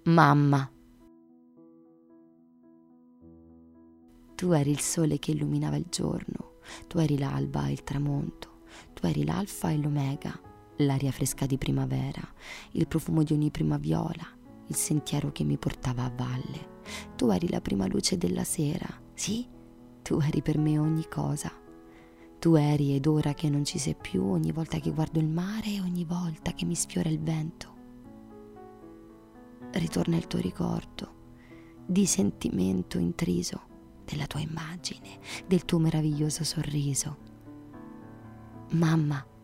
Mamma. Tu eri il sole che illuminava il giorno, tu eri l'alba e il tramonto, tu eri l'alfa e l'omega, l'aria fresca di primavera, il profumo di ogni prima viola, il sentiero che mi portava a valle. Tu eri la prima luce della sera, sì, tu eri per me ogni cosa. Tu eri, ed ora che non ci sei più, ogni volta che guardo il mare e ogni volta che mi sfiora il vento, ritorna il tuo ricordo di sentimento intriso, della tua immagine, del tuo meraviglioso sorriso. Mamma,